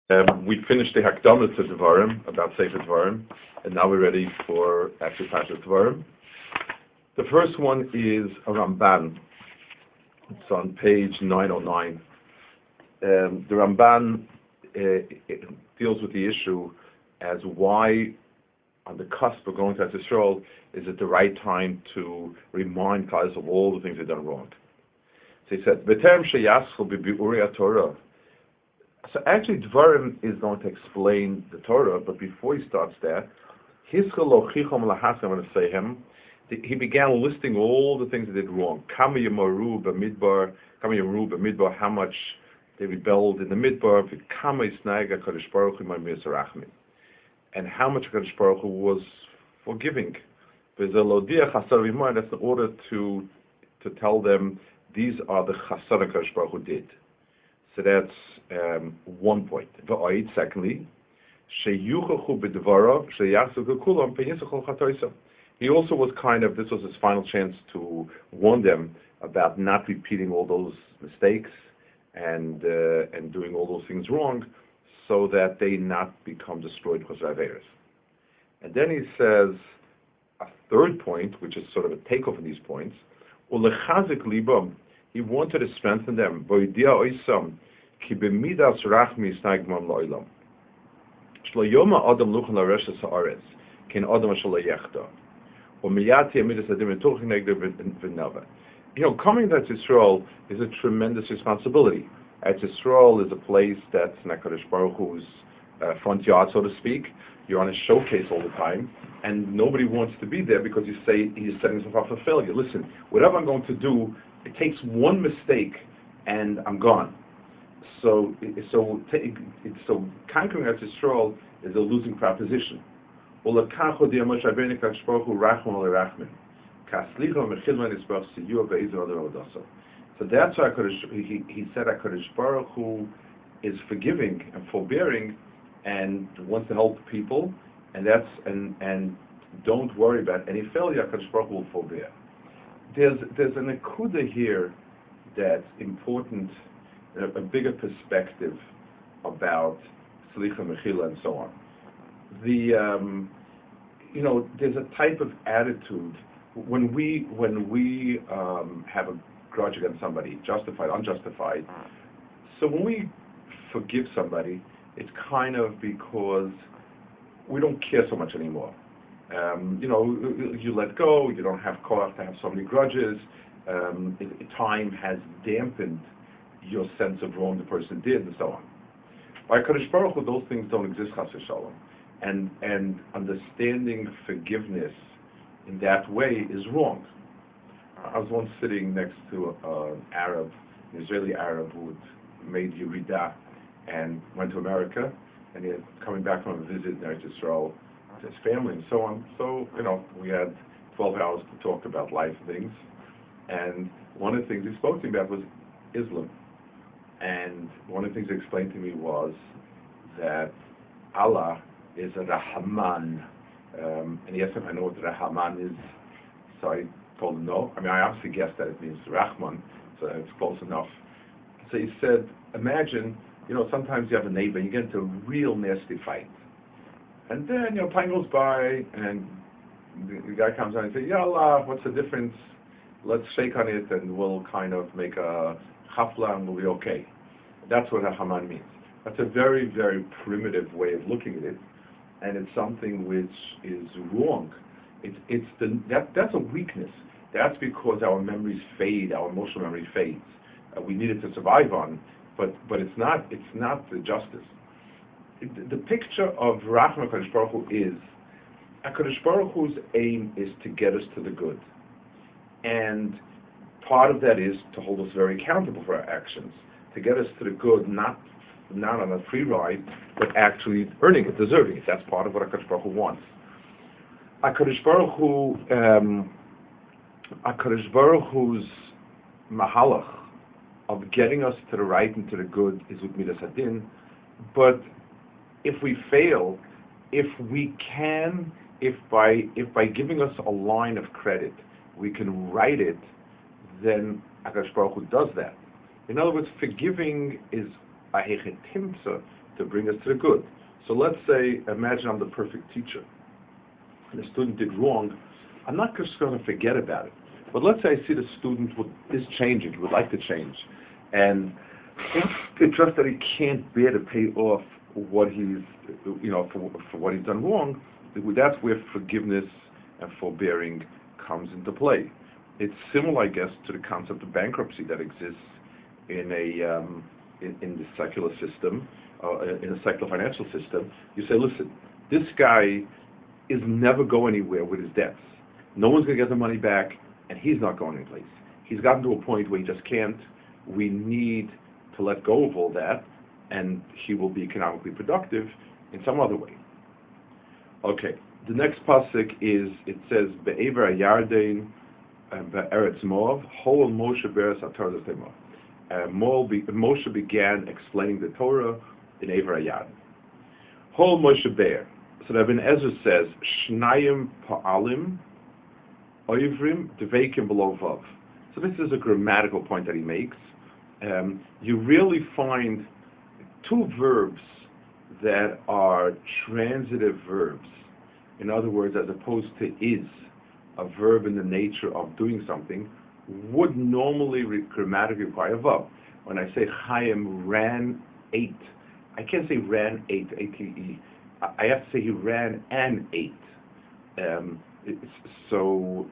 We finished the Hakdama to Devarim, about Sefer Devarim, and now we're ready for actually Parshat Devarim. The first one is a Ramban. It's on page 909. The Ramban deals with the issue as why, on the cusp of going to Yisrael, is it the right time to remind guys of all the things they've done wrong. So he said, "V'terem sheyaschol b'bi'uri Torah." So actually, Dvarim is going to explain the Torah, but before he starts that, he began listing all the things they did wrong. Kama yamaru b'midbar, how much they rebelled in the midbar, kama isnaiga Kadosh Baruch Hu ma'mir, and how much Kadosh Baruch Hu was forgiving. That's in order to tell them these are the chasana Kadosh Baruch Hu did. So that's 1 point. Secondly, he also was this was his final chance to warn them about not repeating all those mistakes and doing all those things wrong, so that they not become destroyed because of Averis. And then he says a third point, which is sort of a takeoff of these points. He wanted to strengthen them. Coming to Yisrael is a tremendous responsibility. Yisrael is a place that's Kadosh Baruch Hu's front yard, so to speak. You're on a showcase all the time, and nobody wants to be there because you say he's setting himself up for failure. Listen, whatever I'm going to do, it takes one mistake, and I'm gone. So conquering Yisrael is a losing proposition. So that's why he said HaKadosh Baruch Hu is forgiving and forbearing and wants to help people, and don't worry about any failure. HaKadosh Baruch Hu will forbear. There's an akuda here that's important, a bigger perspective about Slicha Mechila and so on. There's a type of attitude when we have a grudge against somebody, justified, unjustified. So when we forgive somebody, it's kind of because we don't care so much anymore. You let go. You don't have cause to have so many grudges. Time has dampened your sense of wrong the person did, and so on. By Kadosh Baruch Hu, those things don't exist, chas v'shalom. And understanding forgiveness in that way is wrong. I was once sitting next to an Israeli Arab who had made Yerida and went to America, and he had coming back from a visit in Eretz Yisrael to his family and so on. So, we had 12 hours to talk about life things, and one of the things he spoke to me about was Islam. And one of the things he explained to me was that Allah is a Rahman. And he asked if I know what Rahman is. So I told him no. I obviously guessed that it means Rahman, so it's close enough. So he said, imagine, sometimes you have a neighbor, you get into a real nasty fight. And then, time goes by, and the guy comes out and says, Ya Allah, what's the difference? Let's shake on it, and we'll kind of make a chafla, and we'll be okay. That's what Rahman means. That's a very, very primitive way of looking at it, and it's something which is wrong. That's a weakness. That's because our memories fade, our emotional memory fades. We need it to survive on, but it's not the justice. The picture of Rachman HaKadosh Baruch Hu is HaKadosh Baruch Hu's aim is to get us to the good, and part of that is to hold us very accountable for our actions, to get us to the good, not on a free ride, but actually earning it, deserving it. That's part of what HaKadosh Baruch Hu wants. HaKadosh Baruch Hu's mahalach of getting us to the right and to the good is with Midas Hadin, but if we fail, if by giving us a line of credit, we can write it, then HaKadosh Baruch Hu does that. In other words, forgiving is a hechetimtza to bring us to the good. So let's say, imagine I'm the perfect teacher, and the student did wrong. I'm not just going to forget about it. But let's say I see the student is changing, would like to change, and it's just that he can't bear to pay off what he's, for what he's done wrong. That's where forgiveness and forbearing comes into play. It's similar, I guess, to the concept of bankruptcy that exists in in the secular system, in a secular financial system. You say, listen, this guy is never going anywhere with his debts. No one's going to get the money back, and he's not going anyplace. He's gotten to a point where he just can't. We need to let go of all that, and he will be economically productive in some other way. Okay, the next pasuk is, it says, Be'ever Yarden Be'eretz Moav, Hol Moshe Beres HaTorah Temah. Moshe began explaining the Torah in Ever Yarden. Hol Moshe Be'er. So that Ibn Ezra says, Shnayim Pa'alim Oivrim Dveikim Below Vav. So this is a grammatical point that he makes. You really find two verbs that are transitive verbs. In other words, as opposed to is, a verb in the nature of doing something, would normally grammatically require a vav. When I say Chaim ran 8, I can't say ran 8, A-T-E. I have to say he ran an 8. So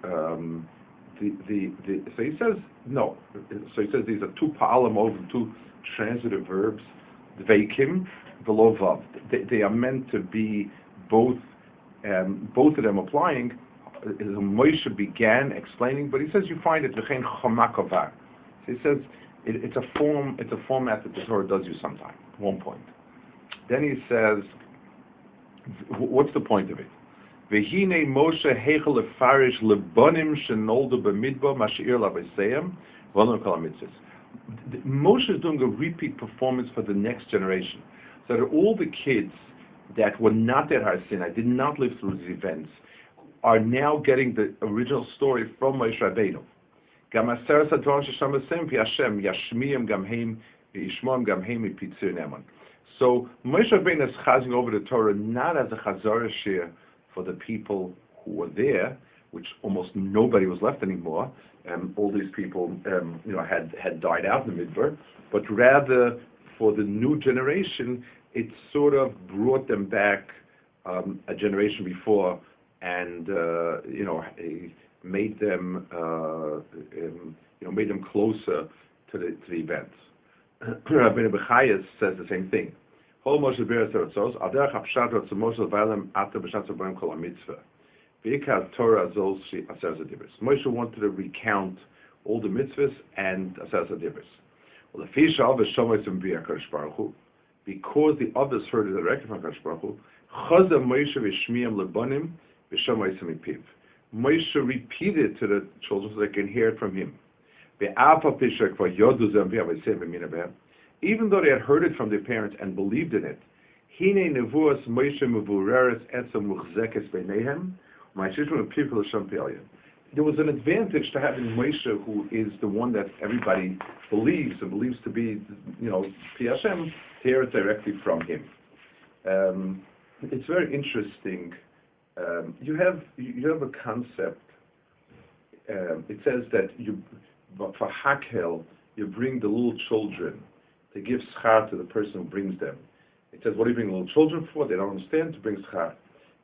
he says no. So he says these are two pa'alim over two transitive verbs, dveikim, below vav. They are meant to be both of them applying. Moshe began explaining, but he says you find it v'chein chomakova. So he says it's a format that the Torah does use sometime. At one point. Then he says, what's the point of it? V'hine Moshe heichel lefarish lebonim shenoldu b'midbar mashir laveseim v'onu kol hamitzvos. Moshe is doing a repeat performance for the next generation, so that all the kids that were not at Har Sinai, did not live through these events, are now getting the original story from Moshe Rabbeinu. Gam aseres hadvarim sheshamosem pi Hashem yashmiim gam heim yishmoim gam heim mipitzur neman. So Moshe Rabbeinu is chazing over the Torah not as a chazara shir for the people who were there, which almost nobody was left anymore. All these people, had died out in the Midbar, but rather for the new generation, it sort of brought them back a generation before, and made them closer to the events. Rabbeinu Bechayas says the same thing. Moshe wanted to recount all the mitzvahs and Aseret HaDibros. Because the others heard it directly from Kadosh Baruch Hu, Moshe repeated to the children so they can hear it from him. Even though they had heard it from their parents and believed in it, there was an advantage to having Moshe, who is the one that everybody believes to be, Pi Hashem, to hear it directly from him. It's very interesting. You have a concept. It says that for Hakhel, you bring the little children to give schar to the person who brings them. It says, what do you bring little children for? They don't understand, to bring schar.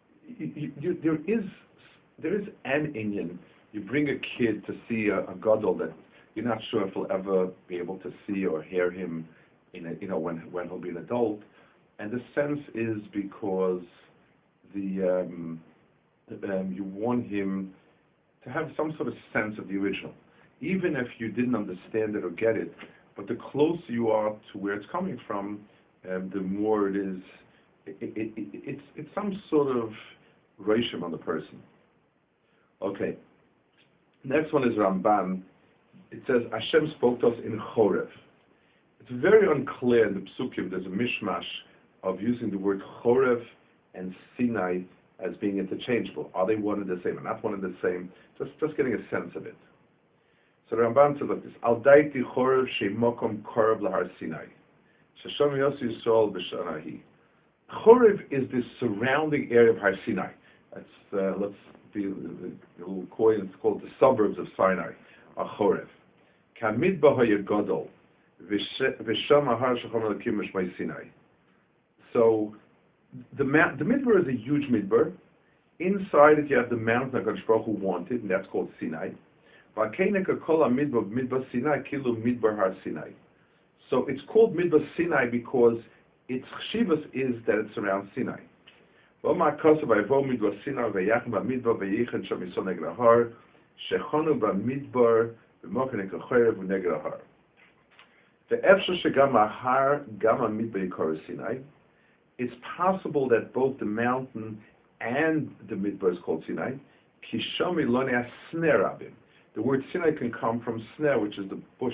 There is an Indian. You bring a kid to see a gadol that you're not sure if he'll ever be able to see or hear him when he'll be an adult. And the sense is because you want him to have some sort of sense of the original, even if you didn't understand it or get it. But the closer you are to where it's coming from, the more it is. It's some sort of reishim on the person. Okay. Next one is Ramban. It says Hashem spoke to us in Chorev. It's very unclear in the Psukim. There's a mishmash of using the word Chorev and Sinai as being interchangeable. Are they one and the same or not one and the same? Just getting a sense of it. So the Ramban says like this: Al daiti Chorev shemokom korev lahar Sinai. Shesham Yossi Yisrael B'Shanahi. Chorev is the surrounding area of Har Sinai. That's let's be it's called the suburbs of Sinai. Chorev. Kamidbar HaYagadol V'Sham Har Shechom Elokim Mishmei Sinai. So the midbar is a huge midbar. Inside it you have the mountain that HaKadosh Baruch Hu wanted, and that's called Sinai. V'Keineka Kol HaMidbar Sinai Kilu Midbar Har Sinai. So it's called Midbar Sinai because its chshivas is that it's around Sinai. V'Omar Kosav V'Yavo Midbar Sinai V'Yachim B'Midbar V'Yichen Sham Yisod Neged HaHar Shechonu B'Midbar V'Moken Chorev V'Neged HaHar. Ve'efshar Shegam HaHar Gam HaMidbar Yikor Sinai. It's possible that both the mountain and the midbar is called Sinai. Kishomi Lonei Sneh Rabim. The word Sinai can come from sneh, which is the bush.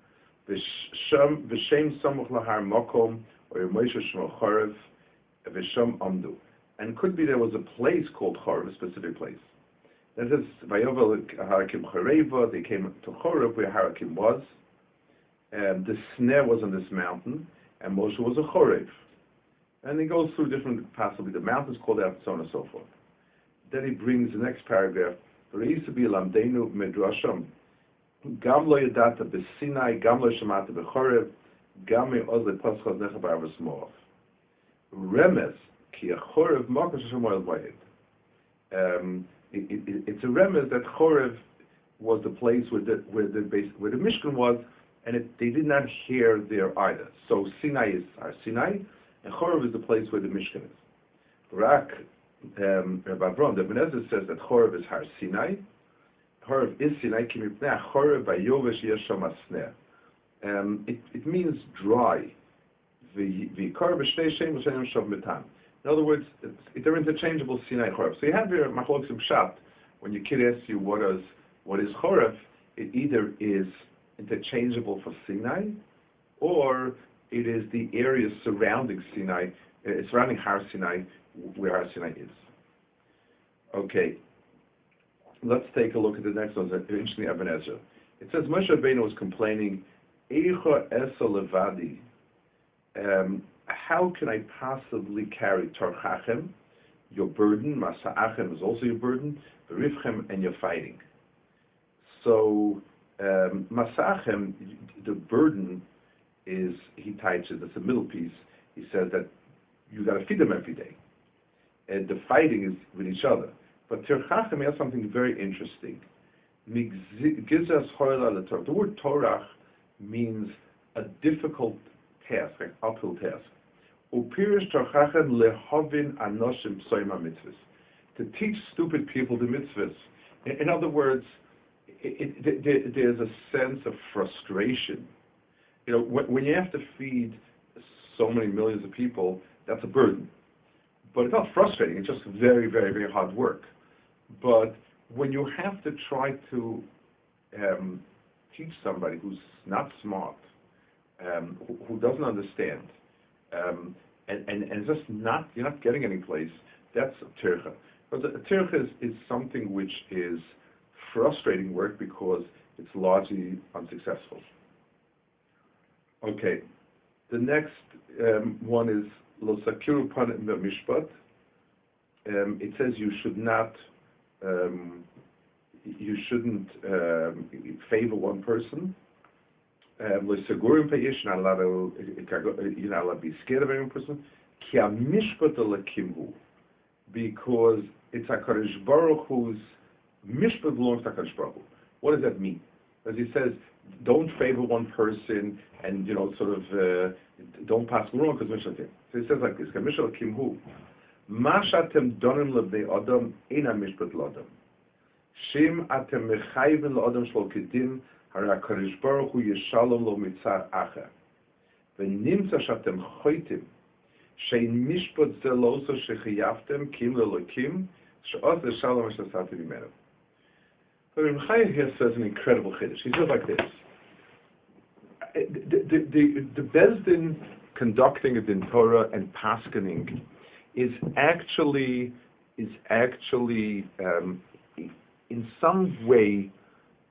V'shem Samuch Lahar Mokom, or Moshe Shmo Chorev, V'shem Amdu. And could be there was a place called Chorev, a specific place. That is, Vayovel Harakim Choreva, they came to Chorev where Harakim was. The sneh was on this mountain, and Moshe was a Chorev. And he goes through different, possibly the mountains called out, so on and so forth. Then he brings the next paragraph. V'reisi lamdenu midrasham, gam lo yadata b'Sinai, gam lo shemata b'Chorev, gam me'oz le'paschal necha b'arvas moav. Remez ki Chorev makas shemoel vayid. It's a remez that Chorev was the place where the Mishkan was, and they did not hear there either. So Sinai is our Sinai, and Chorev is the place where the Mishkan is. Rak Rabbi Avram, the Ibn Ezra says that Chorev is Har Sinai. Chorev is Sinai. Chorev Vayovesh Yesham Asneh. It means dry. In other words, they're interchangeable Sinai Chorev. So you have here Machlokes Pshat. When your kid asks you what is Chorev, it either is interchangeable for Sinai, or it is the area surrounding Sinai, surrounding Har Sinai, where Har Sinai is. Okay, let's take a look at the next one. Interesting, Ibn Ezra. It says Moshe Rabbeinu was complaining, "Eicha esa levadi." How can I possibly carry Torchachem, your burden? Masa'achem is also your burden. Rivchem, and your fighting. So Masa'achem, the burden is, he touches, that's the middle piece. He says that you got to feed them every day, and the fighting is with each other. But Torchachem has something very interesting. The word Torah means a difficult task, an uphill task. To teach stupid people the mitzvahs. In other words, there's a sense of frustration. You know, when you have to feed so many millions of people, that's a burden. But it's not frustrating, it's just very, very, very hard work. But when you have to try to teach somebody who's not smart, who doesn't understand, and just not, you're not getting any place, that's a tircha. But a tircha is something which is frustrating work because it's largely unsuccessful. Okay, the next one is lo sakiru panim b'mishpat. It says you shouldn't favor one person. Lo segurim peish, you're not allowed to be scared of any person. Ki hamishpat lekimhu, because it's HaKadosh Baruch Hu's mishpat belongs to HaKadosh Baruch Hu. What does that mean? As he says, don't favor one person, and don't pass wrong because mishpat. So he says like this: Kamishal kimhu, ma shatem donim lebnei adam eina mishpat l'adam. Shim atem mechayven l'adam shlo kedim, hara HaKadosh Baruch Hu yeshalom lo mitzar acher. V'nimtza shatem choitim, shein mishpat ze lo so shechiyavtem kim lelokim, she'oz l'shalom sh'asati b'menu. But Reb Chaim here says an incredible chiddush. He says like this: the Bezdin conducting it in Torah and paskening is actually in some way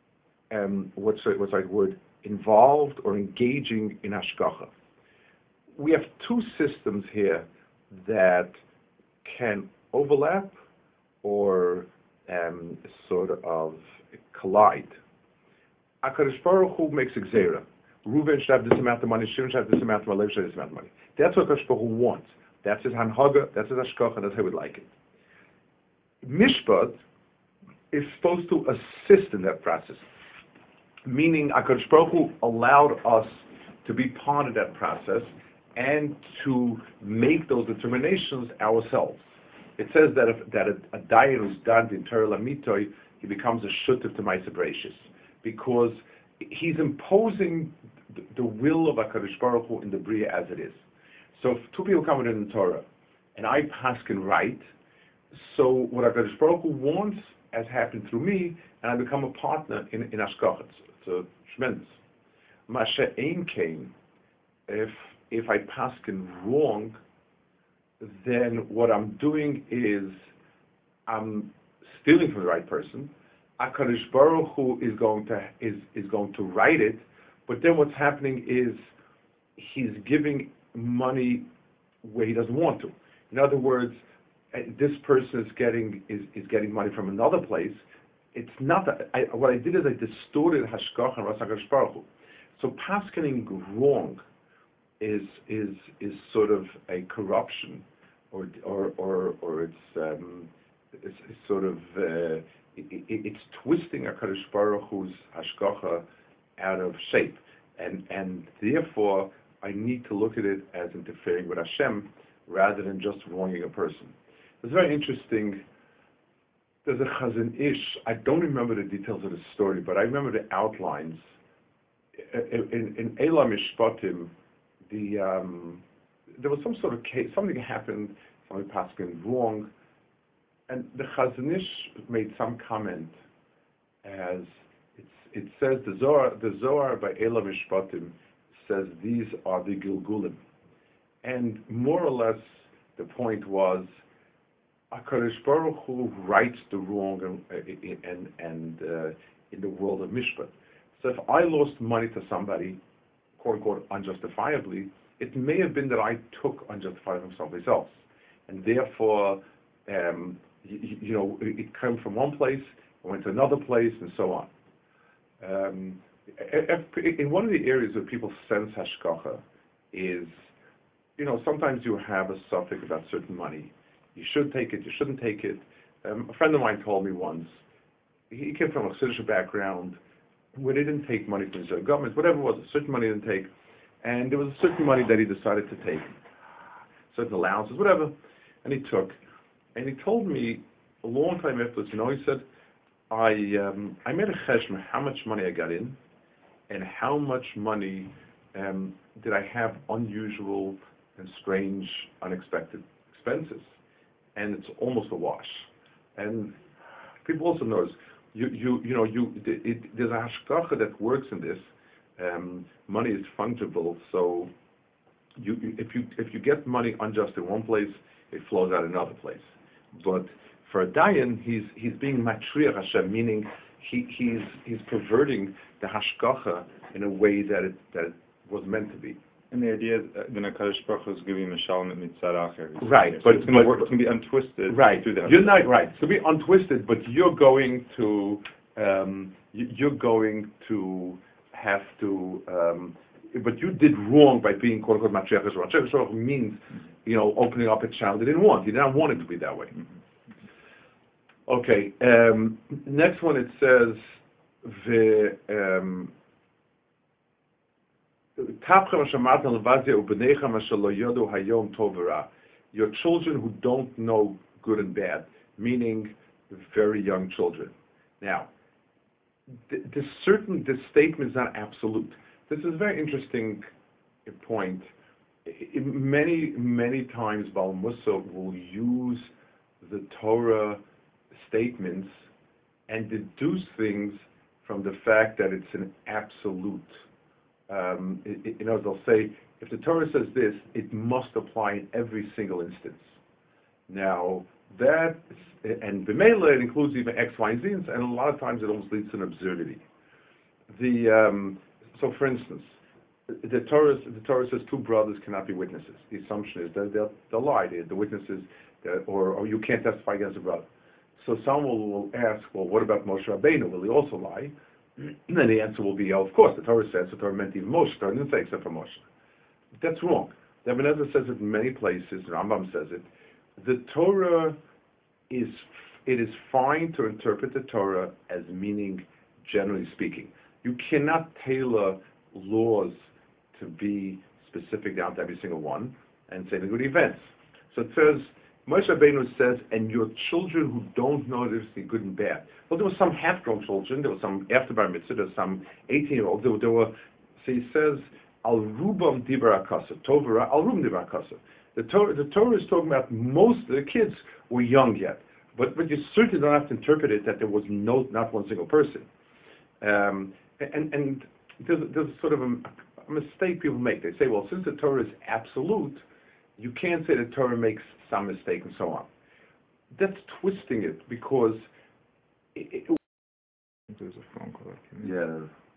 what's the right word, involved or engaging in hashgacha. we have two systems here that can overlap or sort of collide. HaKadosh Baruch Hu makes a gzeira. Reuven should have this amount of money, Shimon should have this amount of money, Levi should have this amount of money. That's what HaKadosh Baruch Hu wants. That's his hanhaga, that's his hashkacha, that's how he would like it. Mishpat is supposed to assist in that process, meaning HaKadosh Baruch Hu allowed us to be part of that process and to make those determinations ourselves. It says that a dayan who's done in Torah Lamitoi, he becomes a shutuf to Ma'aseh Bereishis, because he's imposing the will of HaKadosh Baruch Hu in the Bria as it is. So if two people come in the Torah, and I paskin right, so what HaKadosh Baruch Hu wants has happened through me, and I become a partner in Ashkachet. So tremendous. Masha Ein Kain, if I paskin wrong, then what I'm doing is I'm stealing from the right person. HaKadosh Baruch Hu is going to write it, but then what's happening is he's giving money where he doesn't want to. In other words, this person is getting money from another place. It's not that what I did is I distorted Hashkach and Ras HaKadosh Baruch Hu. So paskening wrong is sort of a corruption, or it's sort of it's twisting HaKadosh Baruch Hu's hashgacha out of shape, and therefore I need to look at it as interfering with Hashem rather than just wronging a person. It's very interesting. There's a Chazon Ish. I don't remember the details of the story, but I remember the outlines. In Eila Mishpatim, there was some sort of case. Something happened. Somebody passed wrong, and the Chazon Ish made some comment as it says the Zohar by Eila Mishpatim says these are the Gilgulim, and more or less the point was HaKadosh Baruch Hu rights the wrong and in the world of Mishpat. So if I lost money to somebody, quote unquote, unjustifiably, it may have been that I took unjustifiably from someplace else, and therefore, it came from one place, it went to another place, and so on. In one of the areas where people sense hashgacha is, sometimes you have a suffix about certain money. You should take it, you shouldn't take it. A friend of mine told me once, he came from a Chassidish background where they didn't take money from the government, whatever it was, a certain money he didn't take, and there was a certain money that he decided to take, certain allowances, whatever, and he took. And he told me a long time afterwards, he said, I made a cheshbon how much money I got in, and how much money did I have unusual and strange, unexpected expenses. And it's almost a wash. And people also notice, there's a hashgacha that works in this. Money is fungible, so if you get money unjust in one place, it flows out another place. But for a dayan, he's being matriach Hashem, meaning he's perverting the hashgacha in a way that it was meant to be. And the idea is that HaKadosh Baruch Hu is giving him a shalom mitzvah acher. Right, but it's going to be untwisted. Right, through that. You're not right. It's going to be untwisted, but you're going to have to. But you did wrong by being quote unquote matriach Hashem. Matriach Hashem means, opening up a channel they didn't want. You didn't want it to be that way. Mm-hmm. Okay. Next one, it says your children who don't know good and bad, meaning very young children. Now, this statement is not absolute. This is a very interesting point. Many times Baal Mussar will use the Torah statements and deduce things from the fact that it's an absolute. They'll say, if the Torah says this, it must apply in every single instance. Now, and B'meila, it includes even X, Y, and Z, and a lot of times it almost leads to an absurdity. So, for instance, The Torah says two brothers cannot be witnesses. The assumption is that they'll lie. The witnesses, or you can't testify against a brother. So someone will ask, well, what about Moshe Rabbeinu? Will he also lie? And then the answer will be, oh, of course. The Torah says the Torah meant even Moshe. The Torah didn't say except for Moshe. That's wrong. The Ibn Ezra says it in many places. Rambam says it. The Torah it is fine to interpret the Torah as meaning, generally speaking. You cannot tailor laws to be specific down to every single one and say the good events. So it says, Moshe Rabbeinu says, and your children who don't know the difference between good and bad. Well, there were some half-grown children, there were some after Bar Mitzvah, there were some 18-year-olds, there were, so he says, Al Rubam Dibra Akasa, Tovara, Al Rubam Dibra Akasa. The Torah is talking about most of the kids were young yet, but you certainly don't have to interpret it that there was not one single person. And there's sort of a mistake people make. They say, well, since the Torah is absolute, you can't say the Torah makes some mistake and so on. That's twisting it because There's a phone call. yeah.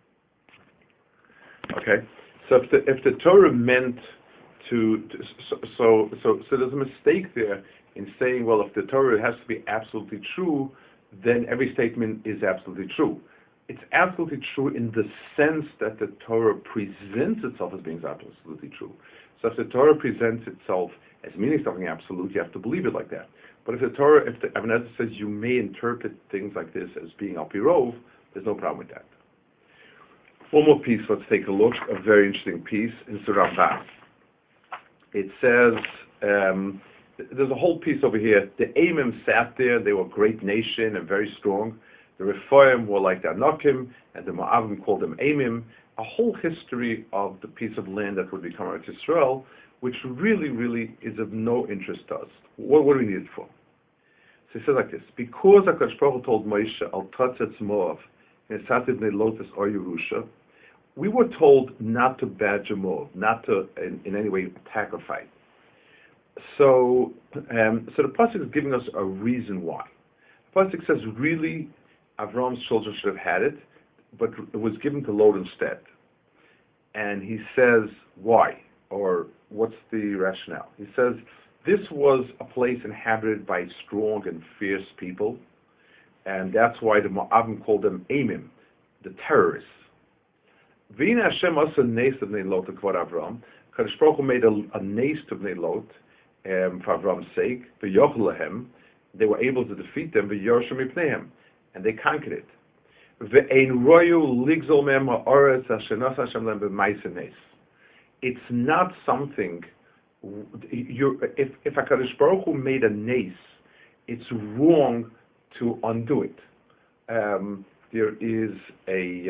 Okay. So if the Torah meant so there's a mistake there in saying, well, if the Torah has to be absolutely true, then every statement is absolutely true. It's absolutely true in the sense that the Torah presents itself as being absolutely true. So if the Torah presents itself as meaning something absolute, you have to believe it like that. But if the Ibn Ezra says you may interpret things like this as being al pi rov, there's no problem with that. One more piece, let's take a look. A very interesting piece in Surah Bas. It says, there's a whole piece over here. The Amim sat there, they were a great nation and very strong. The Rephaim were like the Anakim, and the Moabim called them Amim. A whole history of the piece of land that would become Eretz Yisrael, which really, really is of no interest to us. What do we need it for? So he says like this: because HaKadosh Baruch Hu told Moshe, Al Tatzetz Moav, Nesativ Bnei Lotus or Yerusha, we were told not to badger Moav, not to in any way attack or fight. So the pasuk is giving us a reason why. The pasuk says really Avram's children should have had it, but it was given to Lot instead. And he says why, or what's the rationale? He says this was a place inhabited by strong and fierce people, and that's why the Moabim called them Amim, the terrorists. V'ina Hashem also nes of Bnei Lot kvod Avram. Kadosh Baruch Hu made a nes to Bnei Lot for Avram's sake. V'yochel lahem, they were able to defeat them. V'yorshim mipneihem, and they conquered it. Ve'ein royu ligzol mehem ha'oretz asher nas Hashem lehem b'ma'aseh nes. It's not something. If HaKadosh Baruch Hu made a nes, it's wrong to undo it. There is a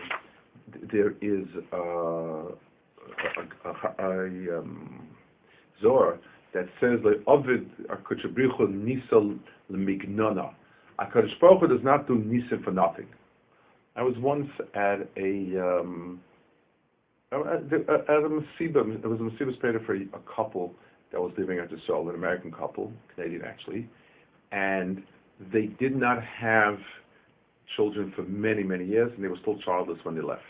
Zohar that says like Ovid HaKadosh Nisal L'Mignona. HaKadosh Baruch Hu does not do nisim for nothing. I was once at a Mesiba. It was a Mesiba Speder for a couple that was living at the Seoul, an American couple, Canadian actually, and they did not have children for many, many years, and they were still childless when they left.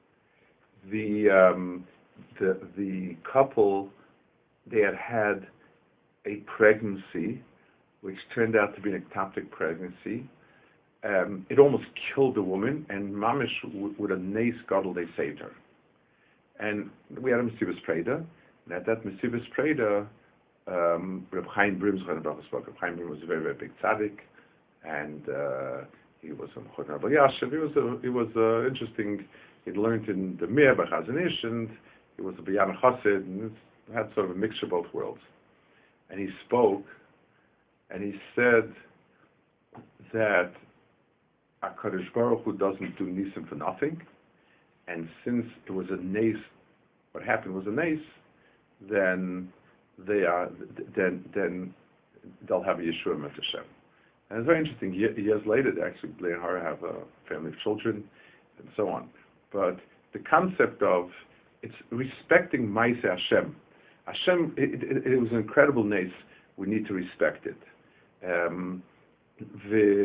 The couple, they had a pregnancy, which turned out to be an ectopic pregnancy. It almost killed the woman, and mamish with a nes gadol they saved her. And we had a Mesivas Preda, and at that Mesivas Preda, Reb Chaim Brim spoke. Reb Chaim Brim was a very, very big tzaddik, and he was a Chotner Abba Yashiv. He was interesting. He'd learned in the Mir by Chazon Ish, and he was a B'yan Chassid, and had sort of a mixture of both worlds. And he spoke, and he said that HaKadosh Baruch Hu doesn't do nisim for nothing, and since it was a nes, what happened was a nes, then they'll have a Yeshua Met Hashem. And it's very interesting. Years later, they actually, Blei and Hara have a family of children, and so on. But the concept of it's respecting Ma'aseh Hashem. Hashem, it was an incredible nes. We need to respect it. And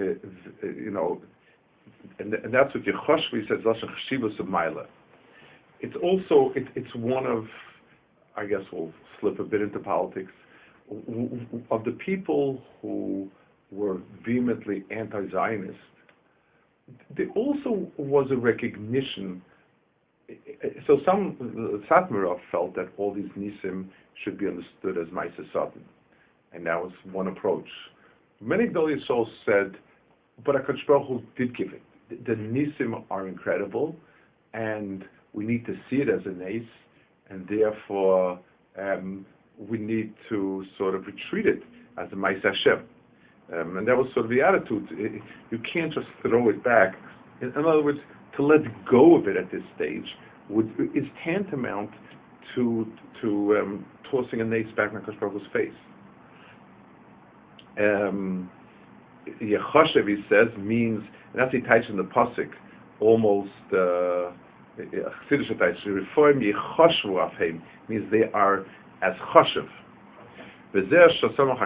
that's what Yehoshua says. Lashon Cheshivos of Maila. it's also, it's one of, I guess we'll slip a bit into politics, of the people who were vehemently anti-Zionist. There also was a recognition. So some Satmarov felt that all these nisim should be understood as Ma'aseh Satan, and that was one approach. Many Gdolei Yisrael said, but HaKadosh Baruch Hu did give it. The nisim are incredible, and we need to see it as a nes, and therefore we need to sort of retreat it as a Ma'aseh Hashem. And that was sort of the attitude. You can't just throw it back. In other words, to let go of it at this stage is tantamount to tossing a nace back in HaKadosh Baruch Hu's face. Yechoshev, he says, means, and that's the types in the pasuk, almost Chassidish types. Reform Yechoshevu Afheim means they are as choshev. And that's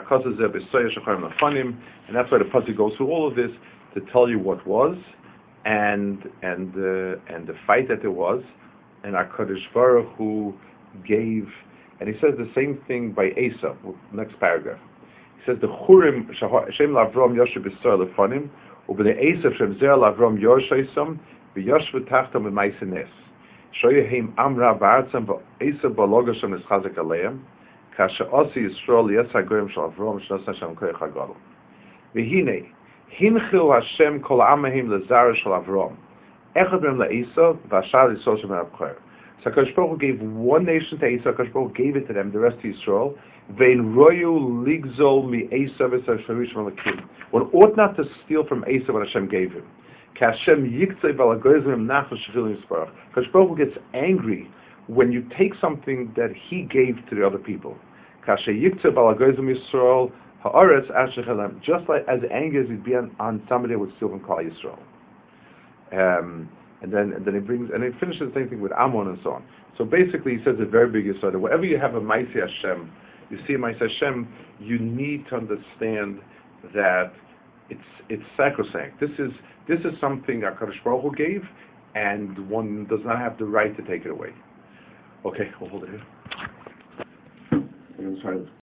why the pasuk goes through all of this to tell you what was and the fight that there was, and HaKadosh Baruch Hu gave, and he says the same thing by Esau, next paragraph. He says the Churim Shem Lavrom Yoshev B'Sor Lefanim u'b'nei Esau Shem Zer Lavrom Yoshaysom v'Yoshvu Tachtam B'Ma'aseh Nes Shoyehem Amra Ba'atzam v'Esau Baloga Shem Eschazek Aleim Kasha Osi Yisrael Yetza Goyim Shel Avrom Shnos Hashem Koyach HaGadol V'Hinei Hinchil Hashem Kol Amahim Lezara Shel Avrom Echad Mem LaEsau v'Ashar Yisrael Shem Abcher. So HaKadosh Baruch Hu gave one nation to Esau, HaKadosh Baruch Hu gave it to them, the rest to Yisrael. Vein royu ligzol mi Esau v'Shavishim alakim. One ought not to steal from Esau what Hashem gave him. Kashem yiktzei v'alagoyzim nachal shevilim yisparach. HaKadosh Baruch Hu gets angry when you take something that He gave to the other people. Kashem yiktzei v'alagoyzim Yisrael ha'aretz asher chelem. Just like as angry as he'd be on somebody who would steal from Klal Yisrael. And then he brings, and he finishes the same thing with Ammon and so on. So basically, he says a very big yesod. Wherever you have a Ma'aseh Hashem, you see a Ma'aseh Hashem, you need to understand that it's sacrosanct. This is something HaKadosh Baruch Hu gave, and one does not have the right to take it away. Okay, we'll hold it here. I'm going to try to